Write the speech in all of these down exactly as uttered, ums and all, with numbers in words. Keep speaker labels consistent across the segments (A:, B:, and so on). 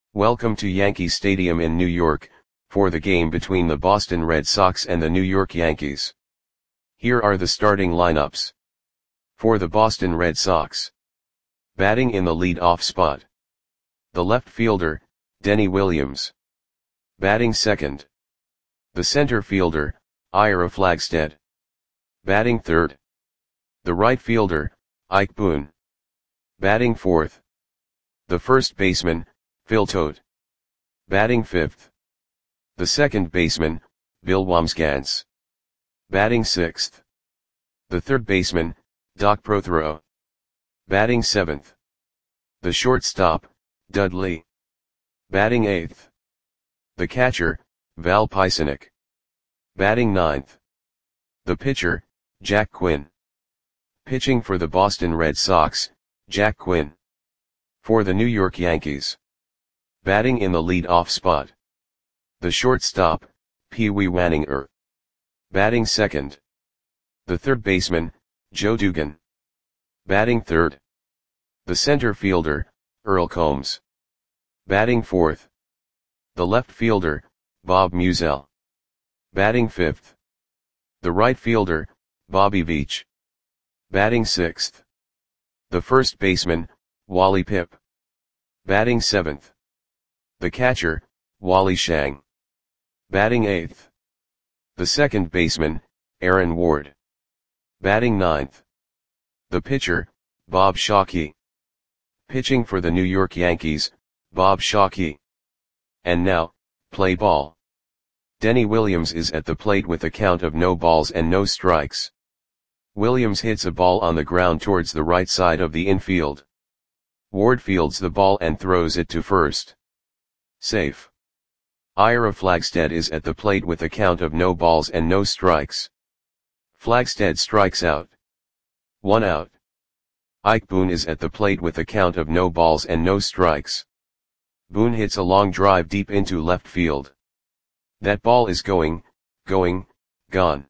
A: Welcome to Yankee Stadium in New York, for the game between the Boston Red Sox and the New York Yankees. Here are the starting lineups. For the Boston Red Sox. Batting in the lead-off spot. The left fielder, Denny Williams. Batting second. The center fielder, Ira Flagstead. Batting third. The right fielder, Ike Boone. Batting fourth. The first baseman, Phil Todt. Batting fifth. The second baseman, Bill Wambsgans. Batting sixth. The third baseman, Doc Prothero. Batting seventh. The shortstop, Dudley. Batting eighth. The catcher, Val Pisanic. Batting ninth. The pitcher, Jack Quinn. Pitching for the Boston Red Sox, Jack Quinn. For the New York Yankees. Batting in the lead-off spot. The shortstop, Pee Wee Waninger. Batting second. The third baseman, Joe Dugan. Batting third. The center fielder, Earl Combs. Batting fourth. The left fielder, Bob Meusel. Batting fifth. The right fielder, Bobby Veach. Batting sixth. The first baseman, Wally Pipp. Batting seventh. The catcher, Wally Shang. Batting eighth. The second baseman, Aaron Ward. Batting ninth. The pitcher, Bob Shockey. Pitching for the New York Yankees, Bob Shockey. And now, play ball. Denny Williams is at the plate with a count of no balls and no strikes. Williams hits a ball on the ground towards the right side of the infield. Ward fields the ball and throws it to first. Safe. Ira Flagstead is at the plate with a count of no balls and no strikes. Flagstead strikes out. One out. Ike Boone is at the plate with a count of no balls and no strikes. Boone hits a long drive deep into left field. That ball is going, going, gone.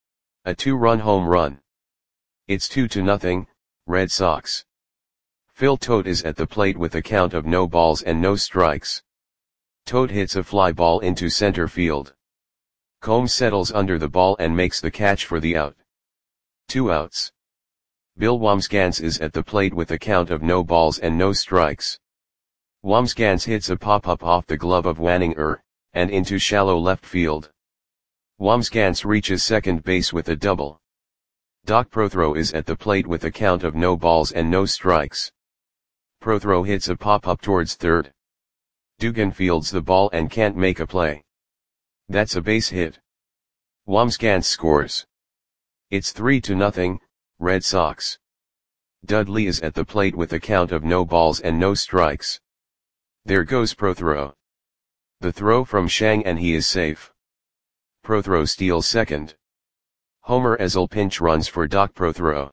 A: A two-run home run. It's two to nothing, Red Sox. Phil Todt is at the plate with a count of no balls and no strikes. Todt hits a fly ball into center field. Combs settles under the ball and makes the catch for the out. Two outs. Bill Wambsgans is at the plate with a count of no balls and no strikes. Wambsgans hits a pop-up off the glove of Waninger, and into shallow left field. Wambsgans reaches second base with a double. Doc Prothero is at the plate with a count of no balls and no strikes. Prothero hits a pop-up towards third. Dugan fields the ball and can't make a play. That's a base hit. Wambsgans scores. It's three to nothing, Red Sox. Dudley is at the plate with a count of no balls and no strikes. There goes Prothero. The throw from Shang and he is safe. Prothero steals second. Homer Ezel pinch runs for Doc Prothero.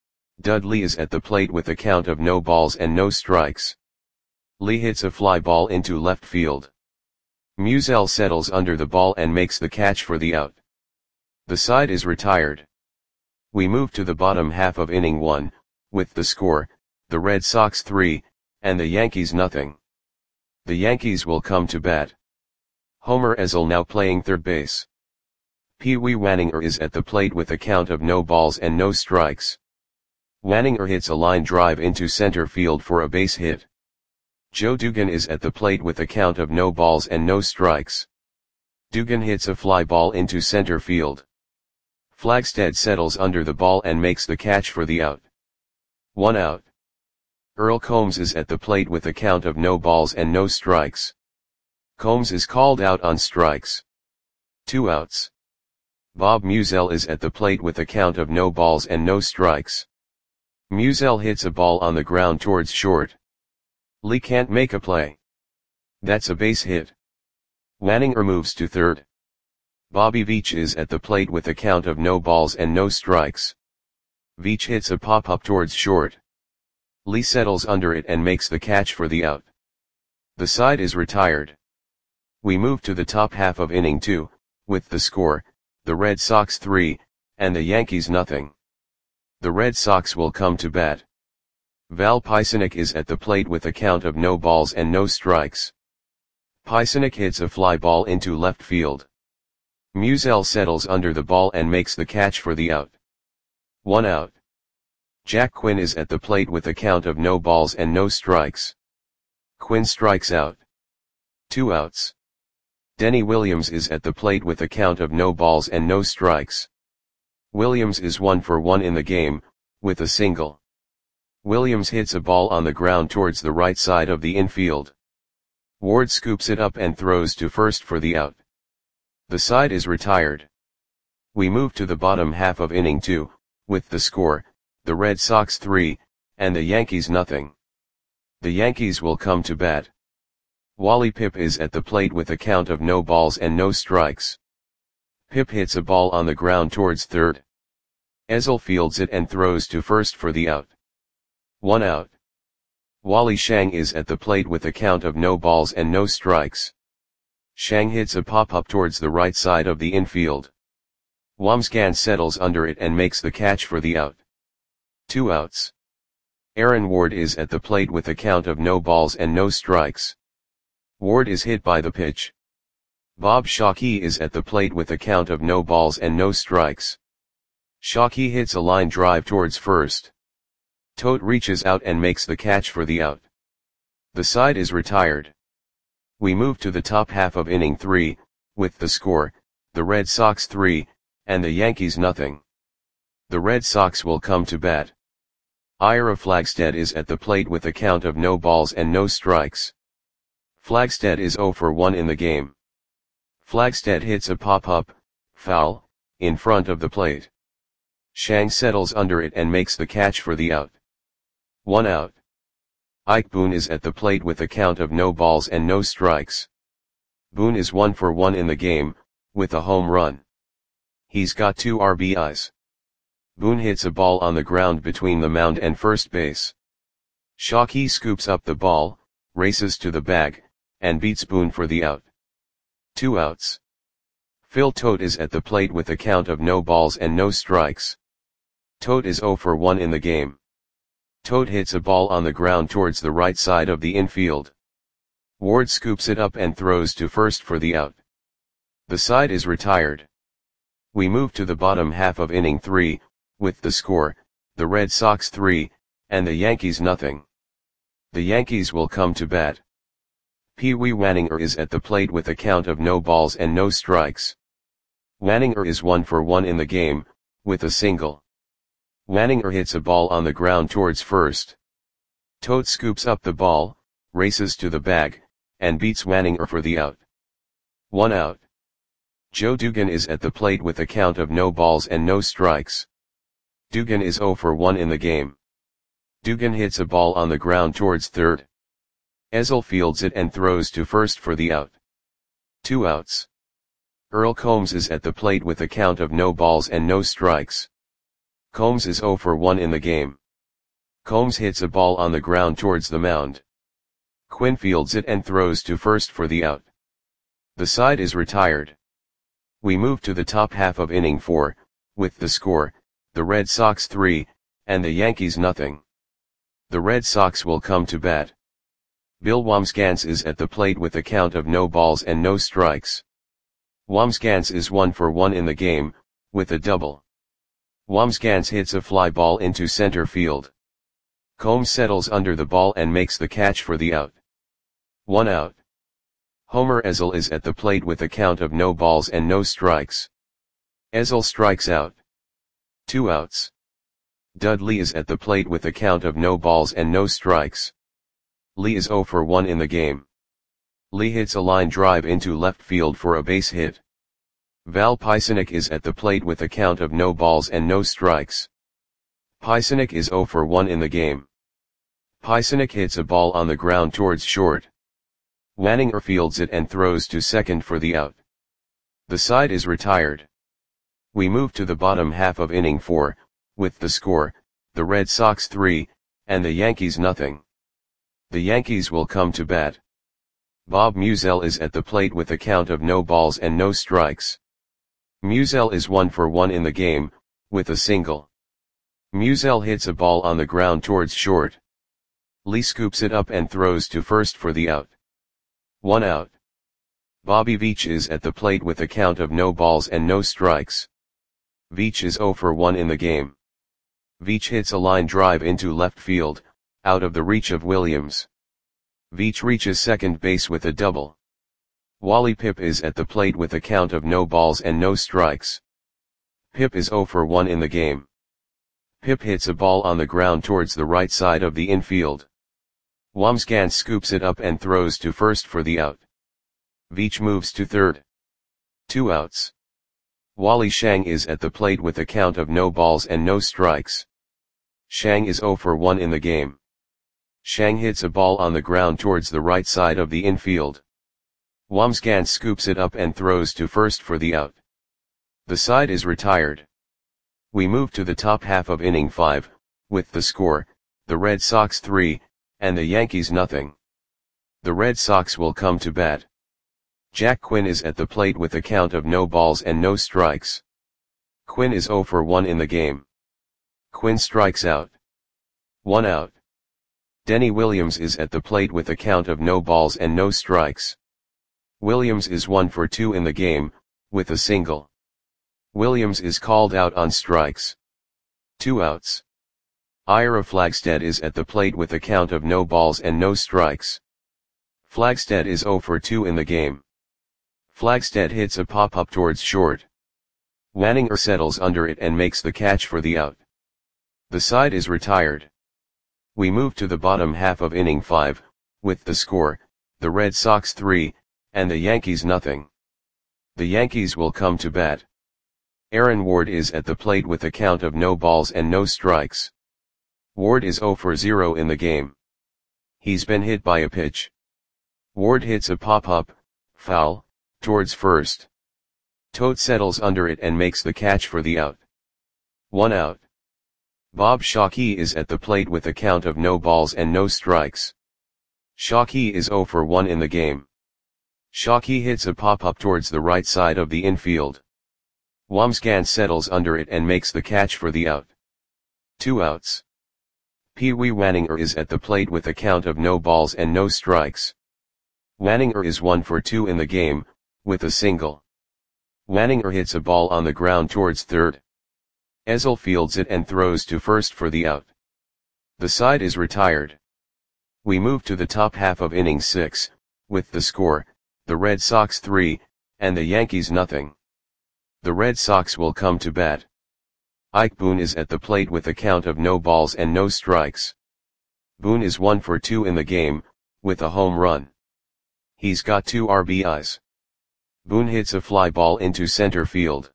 A: Dudley is at the plate with a count of no balls and no strikes. Lee hits a fly ball into left field. Meusel settles under the ball and makes the catch for the out. The side is retired. We move to the bottom half of inning one, with the score, the Red Sox three, and the Yankees nothing. The Yankees will come to bat. Homer Ezel now playing third base. Pee Wee Waninger is at the plate with a count of no balls and no strikes. Waninger hits a line drive into center field for a base hit. Joe Dugan is at the plate with a count of no balls and no strikes. Dugan hits a fly ball into center field. Flagstead settles under the ball and makes the catch for the out. One out. Earl Combs is at the plate with a count of no balls and no strikes. Combs is called out on strikes. Two outs. Bob Meusel is at the plate with a count of no balls and no strikes. Meusel hits a ball on the ground towards short. Lee can't make a play. That's a base hit. Waninger moves to third. Bobby Veach is at the plate with a count of no balls and no strikes. Veach hits a pop-up towards short. Lee settles under it and makes the catch for the out. The side is retired. We move to the top half of inning two, with the score, the Red Sox three, and the Yankees nothing. The Red Sox will come to bat. Val Pisanic is at the plate with a count of no balls and no strikes. Pysynik hits a fly ball into left field. Musiel settles under the ball and makes the catch for the out. One out. Jack Quinn is at the plate with a count of no balls and no strikes. Quinn strikes out. Two outs. Denny Williams is at the plate with a count of no balls and no strikes. Williams is one for one in the game, with a single. Williams hits a ball on the ground towards the right side of the infield. Ward scoops it up and throws to first for the out. The side is retired. We move to the bottom half of inning two, with the score, the Red Sox three, and the Yankees nothing. The Yankees will come to bat. Wally Pipp is at the plate with a count of no balls and no strikes. Pipp hits a ball on the ground towards third. Ezel fields it and throws to first for the out. One out. Wally Shang is at the plate with a count of no balls and no strikes. Shang hits a pop-up towards the right side of the infield. Wamsgan settles under it and makes the catch for the out. Two outs. Aaron Ward is at the plate with a count of no balls and no strikes. Ward is hit by the pitch. Bob Shockey is at the plate with a count of no balls and no strikes. Shockey hits a line drive towards first. Tote reaches out and makes the catch for the out. The side is retired. We move to the top half of inning three, with the score, the Red Sox three, and the Yankees nothing. The Red Sox will come to bat. Ira Flagstead is at the plate with a count of no balls and no strikes. Flagstead is zero for one in the game. Flagstead hits a pop-up, foul, in front of the plate. Shang settles under it and makes the catch for the out. One out. Ike Boone is at the plate with a count of no balls and no strikes. Boone is one for one in the game, with a home run. He's got two R B Is. Boone hits a ball on the ground between the mound and first base. Shockey scoops up the ball, races to the bag, and beats Boone for the out. Two outs. Phil Tote is at the plate with a count of no balls and no strikes. Tote is zero for one in the game. Tote hits a ball on the ground towards the right side of the infield. Ward scoops it up and throws to first for the out. The side is retired. We move to the bottom half of inning three, with the score, the Red Sox three, and the Yankees nothing. The Yankees will come to bat. Pee Wee Wanninger is at the plate with a count of no balls and no strikes. Wanninger is one for one in the game, with a single. Wanninger hits a ball on the ground towards first. Tote scoops up the ball, races to the bag, and beats Wanninger for the out. One out. Joe Dugan is at the plate with a count of no balls and no strikes. Dugan is zero for one in the game. Dugan hits a ball on the ground towards third. Ezel fields it and throws to first for the out. Two outs. Earl Combs is at the plate with a count of no balls and no strikes. Combs is zero for one in the game. Combs hits a ball on the ground towards the mound. Quinn fields it and throws to first for the out. The side is retired. We move to the top half of inning four, with the score, the Red Sox three, and the Yankees nothing. The Red Sox will come to bat. Bill Wamsgans is at the plate with a count of no balls and no strikes. Wamsgans is one for one in the game, with a double. Wamsgans hits a fly ball into center field. Combs settles under the ball and makes the catch for the out. One out. Homer Ezel is at the plate with a count of no balls and no strikes. Ezel strikes out. Two outs. Dudley is at the plate with a count of no balls and no strikes. Lee is zero for one in the game. Lee hits a line drive into left field for a base hit. Val Pysynik is at the plate with a count of no balls and no strikes. Pysynik is zero for one in the game. Pysynik hits a ball on the ground towards short. Wanninger fields it and throws to second for the out. The side is retired. We move to the bottom half of inning four, with the score, the Red Sox three, and the Yankees nothing. The Yankees will come to bat. Bob Musiel is at the plate with a count of no balls and no strikes. Musiel is one for one in the game, with a single. Musiel hits a ball on the ground towards short. Lee scoops it up and throws to first for the out. One out. Bobby Veach is at the plate with a count of no balls and no strikes. Veach is zero for one in the game. Veach hits a line drive into left field, out of the reach of Williams. Veach reaches second base with a double. Wally Pipp is at the plate with a count of no balls and no strikes. Pipp is zero for one in the game. Pipp hits a ball on the ground towards the right side of the infield. Wamsgans scoops it up and throws to first for the out. Veach moves to third. Two outs. Wally Shang is at the plate with a count of no balls and no strikes. Shang is zero for one in the game. Shang hits a ball on the ground towards the right side of the infield. Wamsgans scoops it up and throws to first for the out. The side is retired. We move to the top half of inning five, with the score, the Red Sox three, and the Yankees nothing. The Red Sox will come to bat. Jack Quinn is at the plate with a count of no balls and no strikes. Quinn is zero for one in the game. Quinn strikes out. One out. Denny Williams is at the plate with a count of no balls and no strikes. Williams is one for two in the game, with a single. Williams is called out on strikes. Two outs. Ira Flagstead is at the plate with a count of no balls and no strikes. Flagstead is zero for two in the game. Flagstead hits a pop-up towards short. Wanninger settles under it and makes the catch for the out. The side is retired. We move to the bottom half of inning five, with the score, the Red Sox three, and the Yankees nothing. The Yankees will come to bat. Aaron Ward is at the plate with a count of no balls and no strikes. Ward is zero for zero in the game. He's been hit by a pitch. Ward hits a pop-up, foul, towards first. Tote settles under it and makes the catch for the out. One out. Bob Shockey is at the plate with a count of no balls and no strikes. Shockey is zero for one in the game. Shockey hits a pop-up towards the right side of the infield. Wamsgans settles under it and makes the catch for the out. Two outs. Pee Wee Wanninger is at the plate with a count of no balls and no strikes. Wanninger is one for two in the game, with a single. Wanninger hits a ball on the ground towards third. Ezel fields it and throws to first for the out. The side is retired. We move to the top half of inning six, with the score, the Red Sox three, and the Yankees nothing. The Red Sox will come to bat. Ike Boone is at the plate with a count of no balls and no strikes. Boone is one for two in the game, with a home run. He's got two R B Is. Boone hits a fly ball into center field.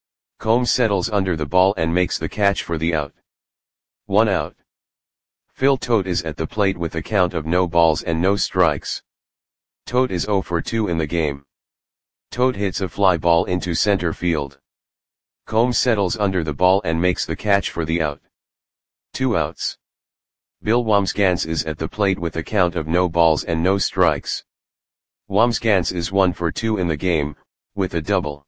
A: Combs settles under the ball and makes the catch for the out. One out. Phil Tote is at the plate with a count of no balls and no strikes. Tote is zero for two in the game. Tote hits a fly ball into center field. Combs settles under the ball and makes the catch for the out. Two outs. Bill Wamsgans is at the plate with a count of no balls and no strikes. Wamsgans is one for two in the game, with a double.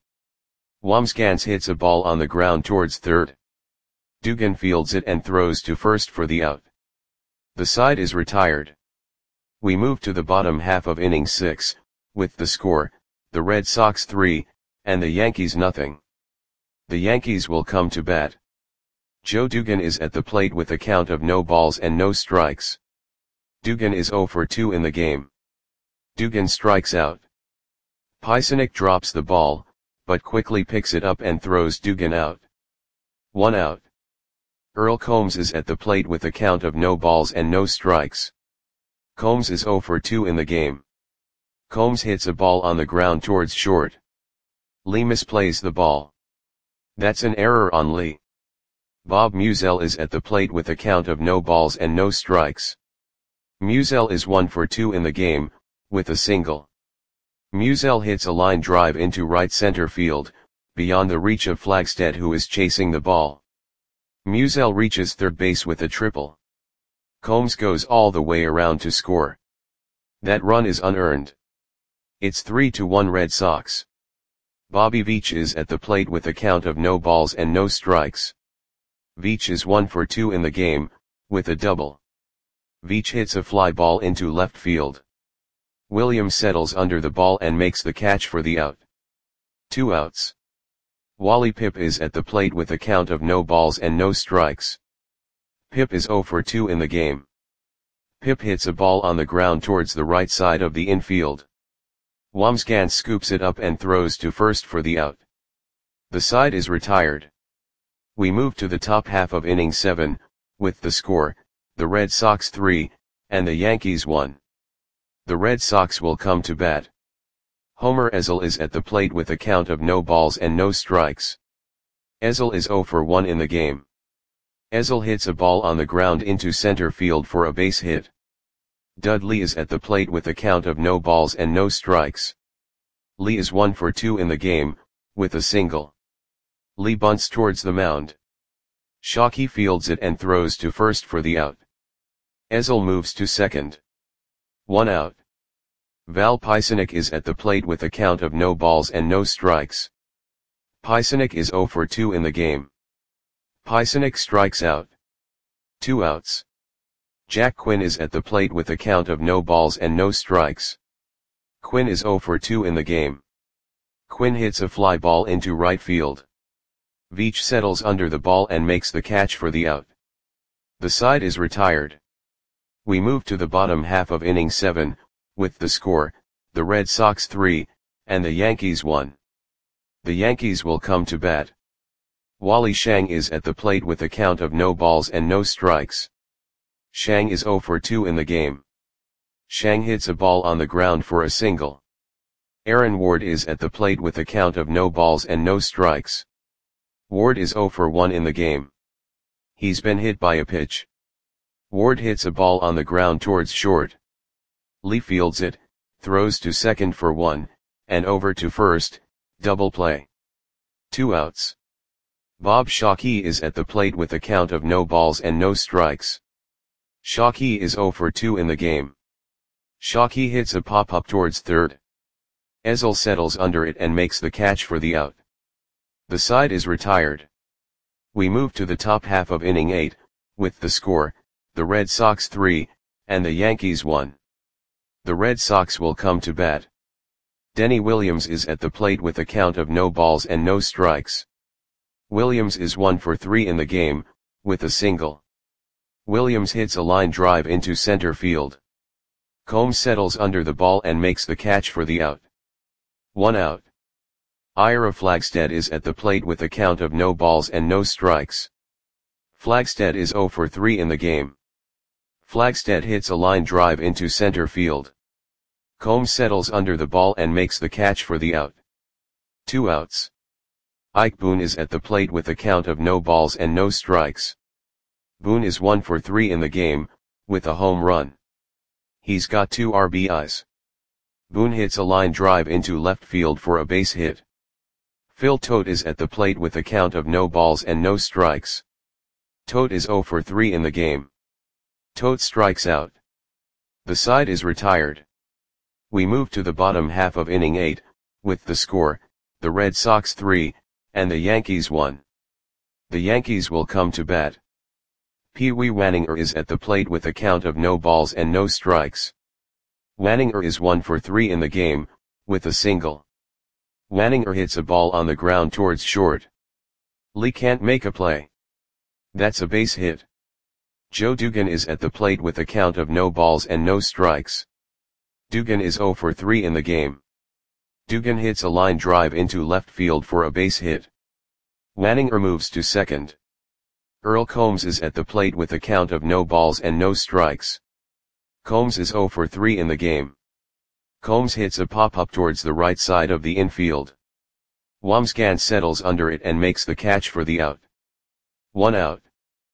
A: Wamsgans hits a ball on the ground towards third. Dugan fields it and throws to first for the out. The side is retired. We move to the bottom half of inning six, with the score, the Red Sox three, and the Yankees nothing. The Yankees will come to bat. Joe Dugan is at the plate with a count of no balls and no strikes. Dugan is zero for two in the game. Dugan strikes out. Pysynik drops the ball, but quickly picks it up and throws Dugan out. One out. Earl Combs is at the plate with a count of no balls and no strikes. Combs is zero for two in the game. Combs hits a ball on the ground towards short. Lee misplays the ball. That's an error on Lee. Bob Musial is at the plate with a count of no balls and no strikes. Musial is one for two in the game, with a single. Musial hits a line drive into right center field, beyond the reach of Flagstead, who is chasing the ball. Musial reaches third base with a triple. Combs goes all the way around to score. That run is unearned. It's three to one Red Sox. Bobby Veach is at the plate with a count of no balls and no strikes. Veach is one for two in the game, with a double. Veach hits a fly ball into left field. Williams settles under the ball and makes the catch for the out. Two outs. Wally Pipp is at the plate with a count of no balls and no strikes. Pipp is oh for two in the game. Pipp hits a ball on the ground towards the right side of the infield. Wamsgans scoops it up and throws to first for the out. The side is retired. We move to the top half of inning seven, with the score, the Red Sox three, and the Yankees one. The Red Sox will come to bat. Homer Ezel is at the plate with a count of no balls and no strikes. Ezel is oh for one in the game. Ezel hits a ball on the ground into center field for a base hit. Dudley is at the plate with a count of no balls and no strikes. Lee is one for two in the game, with a single. Lee bunts towards the mound. Shockey fields it and throws to first for the out. Ezel moves to second. One out. Val Pisanic is at the plate with a count of no balls and no strikes. Pisanic is oh for two in the game. Pisanic strikes out. Two outs. Jack Quinn is at the plate with a count of no balls and no strikes. Quinn is oh for two in the game. Quinn hits a fly ball into right field. Veach settles under the ball and makes the catch for the out. The side is retired. We move to the bottom half of inning seven, with the score, the Red Sox three, and the Yankees one. The Yankees will come to bat. Wally Shang is at the plate with a count of no balls and no strikes. Shang is oh for two in the game. Shang hits a ball on the ground for a single. Aaron Ward is at the plate with a count of no balls and no strikes. Ward is oh for one in the game. He's been hit by a pitch. Ward hits a ball on the ground towards short. Lee fields it, throws to second for one, and over to first, double play. Two outs. Bob Shockey is at the plate with a count of no balls and no strikes. Shockey is oh for two in the game. Shockey hits a pop-up towards third. Ezel settles under it and makes the catch for the out. The side is retired. We move to the top half of inning eight, with the score, the Red Sox three, and the Yankees one. The Red Sox will come to bat. Denny Williams is at the plate with a count of no balls and no strikes. Williams is one for three in the game, with a single. Williams hits a line drive into center field. Combs settles under the ball and makes the catch for the out. One out. Ira Flagstead is at the plate with a count of no balls and no strikes. Flagstead is oh for three in the game. Flagstead hits a line drive into center field. Combs settles under the ball and makes the catch for the out. Two outs. Ike Boone is at the plate with a count of no balls and no strikes. Boone is one for three in the game, with a home run. He's got two R B Is. Boone hits a line drive into left field for a base hit. Phil Tote is at the plate with a count of no balls and no strikes. Tote is oh for three in the game. Tote strikes out. The side is retired. We move to the bottom half of inning eight, with the score, the Red Sox three, and the Yankees one. The Yankees will come to bat. Pee Wee Wanninger is at the plate with a count of no balls and no strikes. Wanninger is one for three in the game, with a single. Wanninger hits a ball on the ground towards short. Lee can't make a play. That's a base hit. Joe Dugan is at the plate with a count of no balls and no strikes. Dugan is oh for three in the game. Dugan hits a line drive into left field for a base hit. Wanninger moves to second. Earl Combs is at the plate with a count of no balls and no strikes. Combs is oh for three in the game. Combs hits a pop-up towards the right side of the infield. Wamsgans settles under it and makes the catch for the out. One out.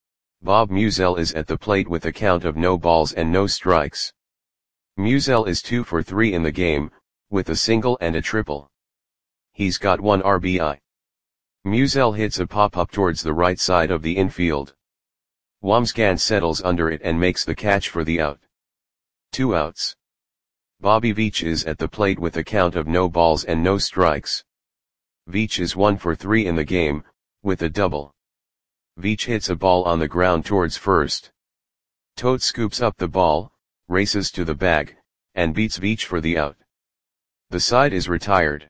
A: Bob Musial is at the plate with a count of no balls and no strikes. Musial is two for three in the game, with a single and a triple. He's got one R B I. Musial hits a pop-up towards the right side of the infield. Wamsgans settles under it and makes the catch for the out. Two outs. Bobby Veach is at the plate with a count of no balls and no strikes. Veach is one for three in the game, with a double. Veach hits a ball on the ground towards first. Tote scoops up the ball, races to the bag, and beats Veach for the out. The side is retired.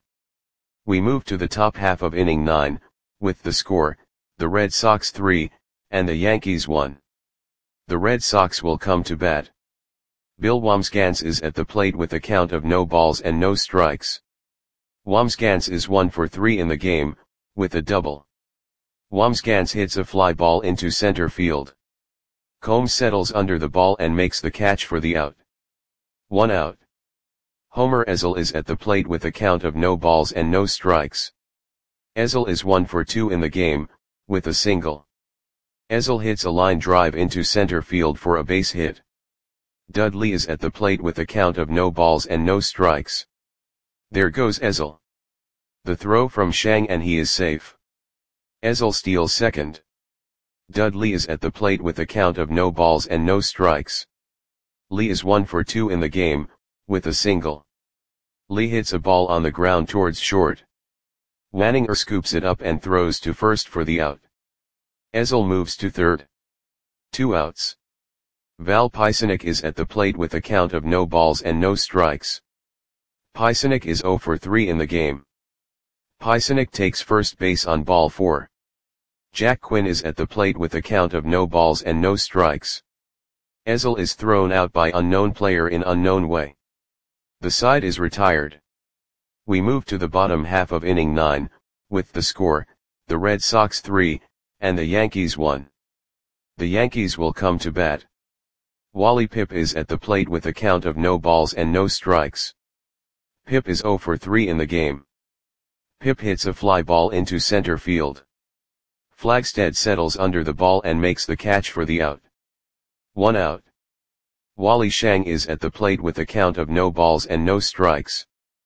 A: We move to the top half of inning nine, with the score, the Red Sox three, and the Yankees one. The Red Sox will come to bat. Bill Wambsgans is at the plate with a count of no balls and no strikes. Wambsgans is one for three in the game, with a double. Wambsgans hits a fly ball into center field. Combs settles under the ball and makes the catch for the out. One out. Homer Ezel is at the plate with a count of no balls and no strikes. Ezel is one for two in the game, with a single. Ezel hits a line drive into center field for a base hit. Dudley is at the plate with a count of no balls and no strikes. There goes Ezel. The throw from Shang and he is safe. Ezel steals second. Dudley is at the plate with a count of no balls and no strikes. Lee is one for two in the game, with a single. Lee hits a ball on the ground towards short. Wanninger scoops it up and throws to first for the out. Ezel moves to third. Two outs. Val Pisanic is at the plate with a count of no balls and no strikes. Pisanic is zero for three in the game. Pisanic takes first base on ball four. Jack Quinn is at the plate with a count of no balls and no strikes. Ezel is thrown out by unknown player in unknown way. The side is retired. We move to the bottom half of inning nine, with the score, the Red Sox three, and the Yankees one. The Yankees will come to bat. Wally Pipp is at the plate with a count of no balls and no strikes. Pipp is zero for three in the game. Pipp hits a fly ball into center field. Flagstead settles under the ball and makes the catch for the out. One out. Wally Shang is at the plate with a count of no balls and no strikes.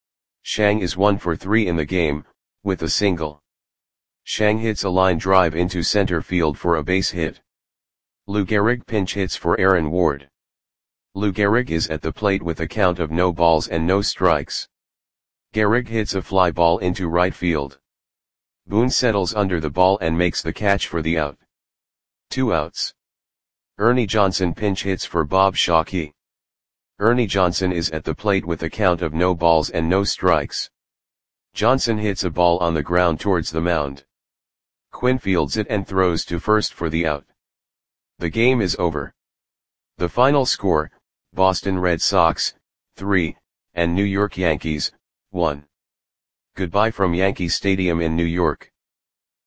A: Shang is one for three in the game, with a single. Shang hits a line drive into center field for a base hit. Lou Gehrig pinch hits for Aaron Ward. Lou Gehrig is at the plate with a count of no balls and no strikes. Gehrig hits a fly ball into right field. Boone settles under the ball and makes the catch for the out. Two outs. Ernie Johnson pinch hits for Bob Shockey. Ernie Johnson is at the plate with a count of no balls and no strikes. Johnson hits a ball on the ground towards the mound. Quinn fields it and throws to first for the out. The game is over. The final score, Boston Red Sox, three, and New York Yankees, one. Goodbye from Yankee Stadium in New York.